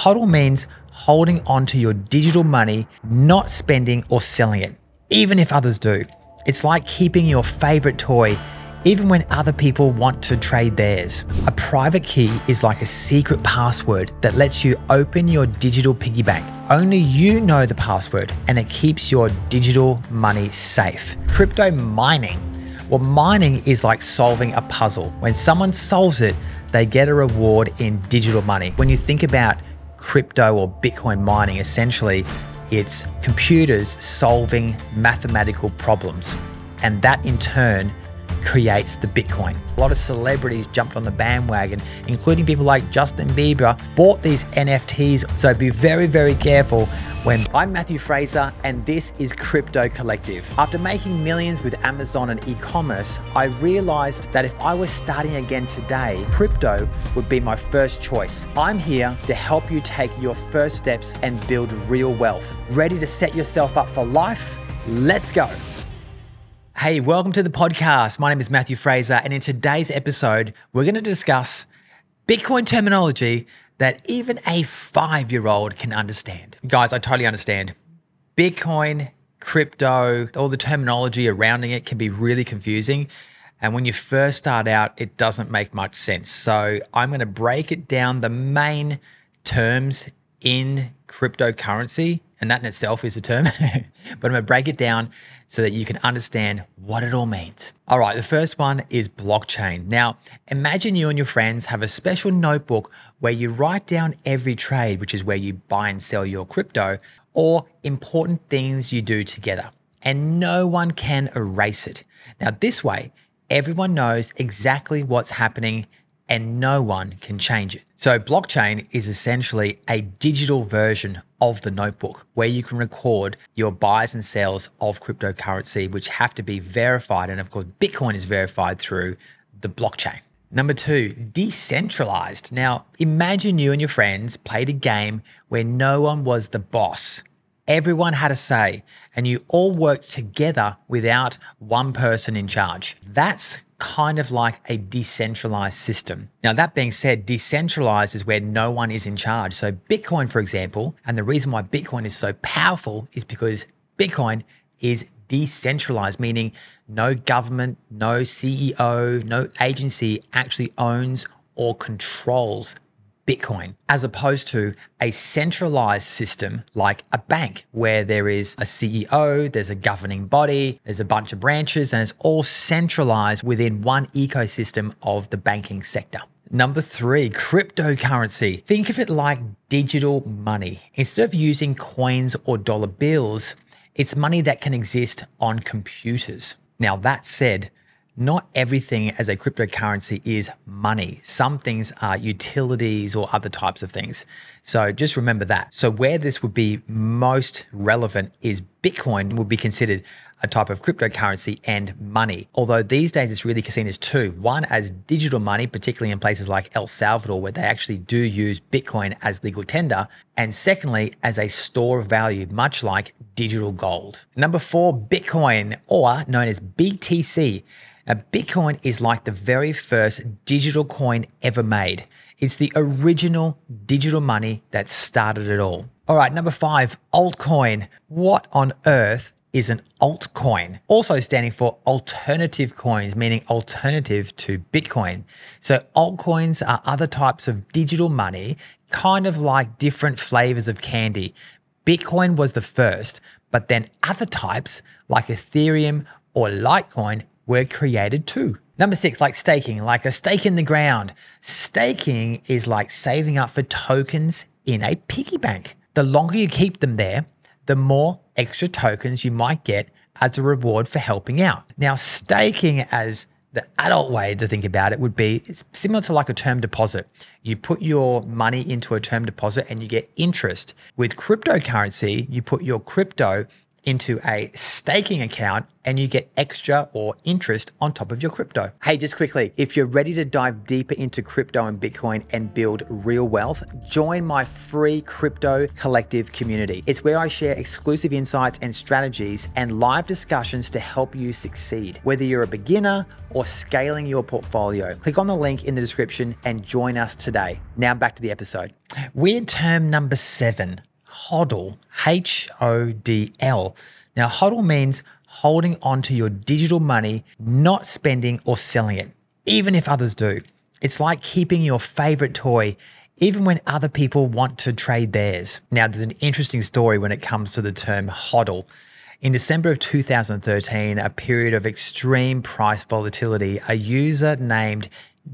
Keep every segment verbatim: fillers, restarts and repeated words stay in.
HODL means holding on to your digital money, not spending or selling it, even if others do. It's like keeping your favorite toy, even when other people want to trade theirs. A private key is like a secret password that lets you open your digital piggy bank. Only you know the password, and it keeps your digital money safe. Crypto mining. Well, mining is like solving a puzzle. When someone solves it, they get a reward in digital money. When you think about crypto or Bitcoin mining, essentially, it's computers solving mathematical problems. And that in turn creates the Bitcoin. A lot of celebrities jumped on the bandwagon, including people like Justin Bieber, bought these N F Ts. So be very, very careful when... I'm Matthew Fraser, and this is Crypto Collective. After making millions with Amazon and e-commerce, I realized that if I was starting again today, crypto would be my first choice. I'm here to help you take your first steps and build real wealth. Ready to set yourself up for life? Let's go. Hey, welcome to the podcast. My name is Matthew Fraser, and in today's episode, we're going to discuss Bitcoin terminology that even a five-year-old can understand. Guys, I totally understand. Bitcoin, crypto, all the terminology around it can be really confusing. And when you first start out, it doesn't make much sense. So I'm going to break it down, the main terms in cryptocurrency, and that in itself is a term, but I'm going to break it down so that you can understand what it all means. All right, the first one is blockchain. Now, imagine you and your friends have a special notebook where you write down every trade, which is where you buy and sell your crypto, or important things you do together, and no one can erase it. Now, this way, everyone knows exactly what's happening and no one can change it. So blockchain is essentially a digital version of the notebook where you can record your buys and sells of cryptocurrency, which have to be verified. And of course, Bitcoin is verified through the blockchain. Number two, decentralized. Now, imagine you and your friends played a game where no one was the boss. Everyone had a say, and you all worked together without one person in charge. That's kind of like a decentralized system. Now, that being said, decentralized is where no one is in charge. So Bitcoin, for example, and the reason why Bitcoin is so powerful is because Bitcoin is decentralized, meaning no government, no C E O, no agency actually owns or controls Bitcoin, as opposed to a centralized system like a bank where there is a C E O, there's a governing body, there's a bunch of branches, and it's all centralized within one ecosystem of the banking sector. Number three, cryptocurrency. Think of it like digital money. Instead of using coins or dollar bills, it's money that can exist on computers. Now, that said, not everything as a cryptocurrency is money. Some things are utilities or other types of things. So just remember that. So where this would be most relevant is Bitcoin would be considered a type of cryptocurrency and money. Although these days it's really seen as two. One as digital money, particularly in places like El Salvador, where they actually do use Bitcoin as legal tender. And secondly, as a store of value, much like digital gold. Number four, Bitcoin, or known as B T C. Now, Bitcoin is like the very first digital coin ever made. It's the original digital money that started it all. All right, number five, altcoin. What on earth is an altcoin? Also standing for alternative coins, meaning alternative to Bitcoin. So altcoins are other types of digital money, kind of like different flavors of candy. Bitcoin was the first, but then other types like Ethereum or Litecoin were created too. Number six, like staking, like a stake in the ground. Staking is like saving up for tokens in a piggy bank. The longer you keep them there, the more extra tokens you might get as a reward for helping out. Now, staking as the adult way to think about it would be, it's similar to like a term deposit. You put your money into a term deposit and you get interest. With cryptocurrency, you put your crypto into a staking account and you get extra or interest on top of your crypto. Hey, just quickly, if you're ready to dive deeper into crypto and Bitcoin and build real wealth, join my free Crypto Collective community. It's where I share exclusive insights and strategies and live discussions to help you succeed, whether you're a beginner or scaling your portfolio. Click on the link in the description and join us today. Now back to the episode. Weird term number seven, HODL, H O D L. Now, HODL means holding on to your digital money, not spending or selling it, even if others do. It's like keeping your favorite toy, even when other people want to trade theirs. Now, there's an interesting story when it comes to the term HODL. In December of two thousand thirteen, a period of extreme price volatility, a user named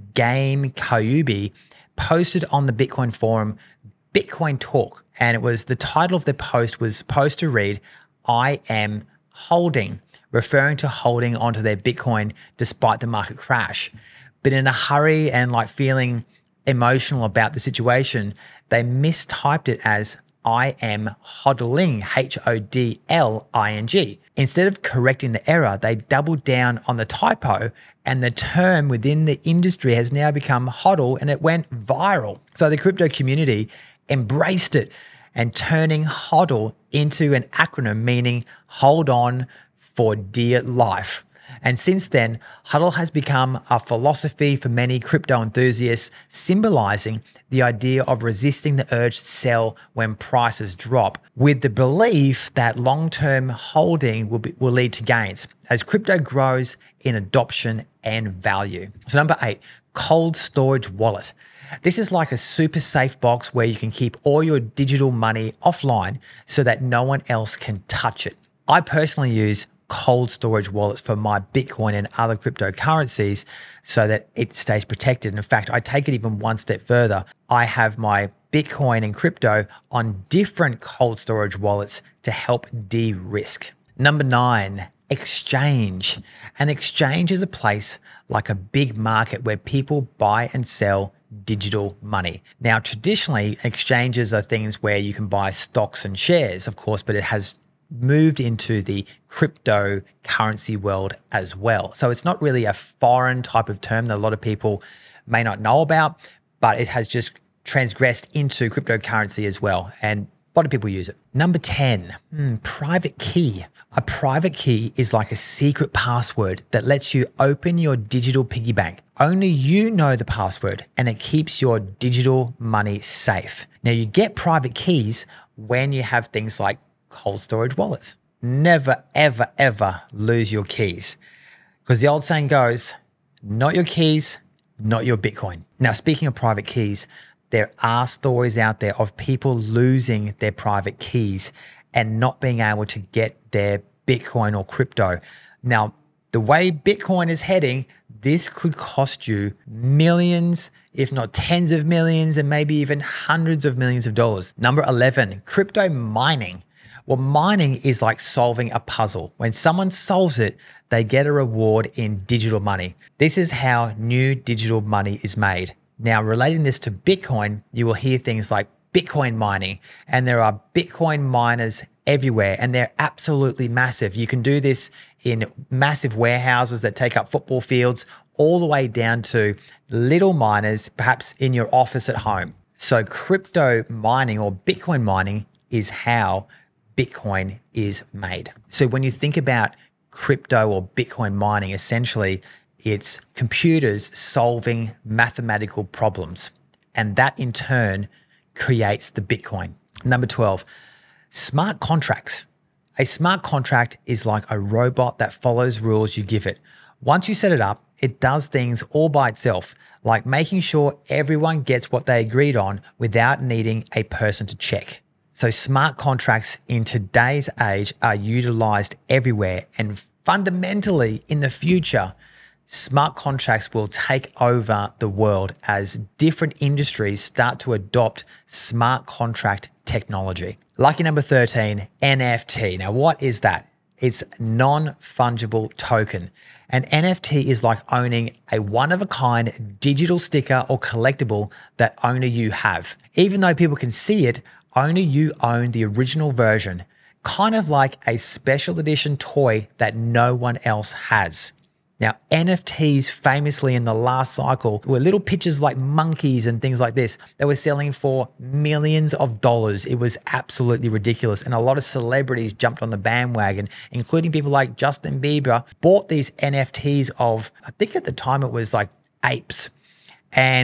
Game Koyubi posted on the Bitcoin forum Bitcoin Talk, and it was the title of the post was supposed to read, "I am holding," referring to holding onto their Bitcoin despite the market crash. But in a hurry and like feeling emotional about the situation, they mistyped it as "I am hodling," H O D L I N G. Instead of correcting the error, they doubled down on the typo, and the term within the industry has now become HODL, and it went viral. So the crypto community embraced it, and turning HODL into an acronym meaning hold on for dear life. And since then, HODL has become a philosophy for many crypto enthusiasts, symbolizing the idea of resisting the urge to sell when prices drop, with the belief that long-term holding will, be, will lead to gains as crypto grows in adoption and value. So number eight, cold storage wallet. This is like a super safe box where you can keep all your digital money offline so that no one else can touch it. I personally use cold storage wallets for my Bitcoin and other cryptocurrencies so that it stays protected. In fact, I take it even one step further. I have my Bitcoin and crypto on different cold storage wallets to help de-risk. Number nine, exchange. An exchange is a place like a big market where people buy and sell digital money. Now, traditionally, exchanges are things where you can buy stocks and shares, of course, but it has moved into the cryptocurrency world as well. So it's not really a foreign type of term that a lot of people may not know about, but it has just transgressed into cryptocurrency as well. And a lot of people use it. Number ten, hmm, private key. A private key is like a secret password that lets you open your digital piggy bank. Only you know the password, and it keeps your digital money safe. Now, you get private keys when you have things like cold storage wallets. Never, ever, ever lose your keys. Because the old saying goes, not your keys, not your Bitcoin. Now, speaking of private keys, there are stories out there of people losing their private keys and not being able to get their Bitcoin or crypto. Now, the way Bitcoin is heading, this could cost you millions, if not tens of millions, and maybe even hundreds of millions of dollars. Number eleven, crypto mining. Well, mining is like solving a puzzle. When someone solves it, they get a reward in digital money. This is how new digital money is made. Now, relating this to Bitcoin, you will hear things like Bitcoin mining, and there are Bitcoin miners everywhere, and they're absolutely massive. You can do this in massive warehouses that take up football fields, all the way down to little miners, perhaps in your office at home. So crypto mining or Bitcoin mining is how Bitcoin is made. So when you think about crypto or Bitcoin mining, essentially it's computers solving mathematical problems, and that in turn creates the Bitcoin. Number twelve, smart contracts. A smart contract is like a robot that follows rules you give it. Once you set it up, it does things all by itself, like making sure everyone gets what they agreed on without needing a person to check. So smart contracts in today's age are utilized everywhere, and fundamentally in the future, smart contracts will take over the world as different industries start to adopt smart contract technology. Lucky number thirteen, N F T. Now, what is that? It's non-fungible token. An N F T is like owning a one-of-a-kind digital sticker or collectible that only you have. Even though people can see it, only you own the original version, kind of like a special edition toy that no one else has. Now, N F Ts famously in the last cycle were little pictures like monkeys and things like this that were selling for millions of dollars. It was absolutely ridiculous. And a lot of celebrities jumped on the bandwagon, including people like Justin Bieber, bought these N F Ts of, I think at the time it was like apes. And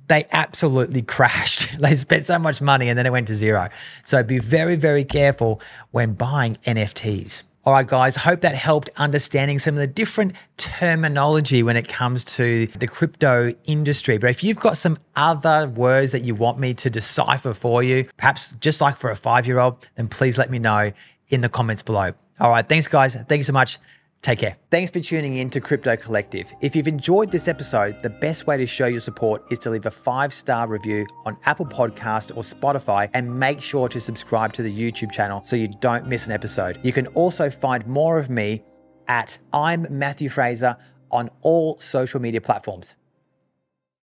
they absolutely crashed. They spent so much money and then it went to zero. So be very, very careful when buying N F Ts. All right, guys, hope that helped understanding some of the different terminology when it comes to the crypto industry. But if you've got some other words that you want me to decipher for you, perhaps just like for a five-year-old, then please let me know in the comments below. All right, thanks, guys. Thank you so much. Take care. Thanks for tuning in to Crypto Collective. If you've enjoyed this episode, the best way to show your support is to leave a five-star review on Apple Podcast or Spotify, and make sure to subscribe to the YouTube channel so you don't miss an episode. You can also find more of me at I'm Matthew Fraser on all social media platforms.